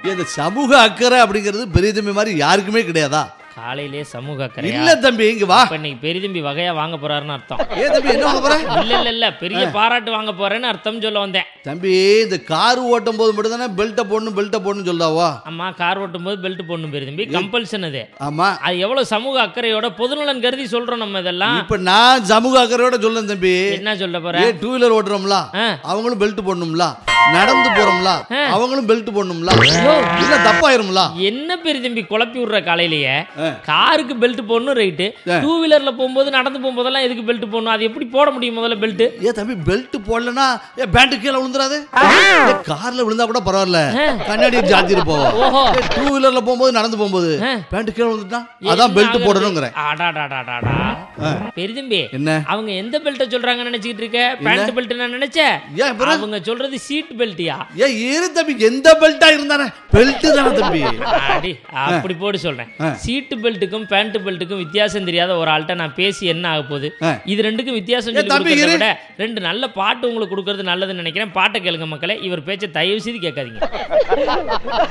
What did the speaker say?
இந்த சமூக அக்கறை அப்படிங்கிறது பெரிய தம்பி மாதிரி யாருக்குமே கிடையாதா? காலையிலே சமூக அக்கறை இல்ல தம்பி, இங்க வா. இன்னைக்கு பெரிய தம்பி வகையா வாங்க போறாருன்னு அர்த்தம். தம்பி என்ன வாங்க போற? இல்ல பெரிய பாராட்டு வாங்க போறேன்னு அர்த்தம் சொல்ல வந்தேன். தம்பி இந்த கார் ஓட்டும் போது மட்டும் தானே பெல்ட்டை போடணும் சொல்றாவா? ஆமா, கார் ஓட்டும் போது பெல்ட் போடணும் பெரிய தம்பி, கம்பல்சன் அது. ஆமா, அது எவ்வளவு சமூக அக்கறையோட பொதுநலன் கருதி சொல்றோம் நம்ம இதெல்லாம். இப்ப நான் சமூக அக்கறையோட சொல்றேன் தம்பி. என்ன சொல்ல போற? டூ வீலர் ஓட்டுறோம்ல, அவங்களும் பெல்ட் போடணும்ல. நடந்து போறோம்ல, அவங்களும் பெல்ட் போடணும்ல. இல்ல தப்பாயிரும்ல. என்ன பெரிய தம்பி குழப்பி விடுற காலையிலேயே? காருக்கு பெல்ட் போடணும் ரைட்டு, டூ வீலர்ல போகும்போது நடந்து போகும்போதெல்லாம் எதுக்கு பெல்ட் போடணும்? அது எப்படி போட முடியும் முதல்ல பெல்ட்? தம்பி பெல்ட் போடலன்னா பேண்ட் கீழே விழுந்துறாது. கார்ல விழுந்தா கூட பரவாயில்ல, கண்ணாடி ஜாத்திட்டு போவோம். டூ வீலர்ல போகும்போது நடந்து போகும்போது பேண்ட் கீழே விழுந்துட்டா அதான் பெல்ட் போடணுங்கிற. பெரியதம்பி என்ன அவங்க எந்த பெல்ட் சொல்றாங்க நினைச்சிட்டு இருக்க? பேண்ட் பெல்ட் நான் நினைச்சேன். அவங்க சொல்றது சீட் பெல்ட்டியா? ஏறு தம்பி, எந்த பெல்ட்டா இருந்தானே பெல்ட் தானே தம்பி. அப்படி போட்டு சொல்றேன். சீட் பெல்ட்டுக்கும் பேண்ட் பெல்ட்டுக்கும் வித்தியாசம் தெரியாத ஒரு ஆள்கிட்ட நான் பேசி என்ன ஆக போகுது? இது ரெண்டுக்கும் வித்தியாசம் விட ரெண்டு நல்ல பாட்டு உங்களுக்கு கொடுக்கறது நல்லதுன்னு நினைக்கிறேன். பாட்டை கேளுங்க மக்களே. இவர் பேச்சை தயவு செய்து கேட்காதீங்க.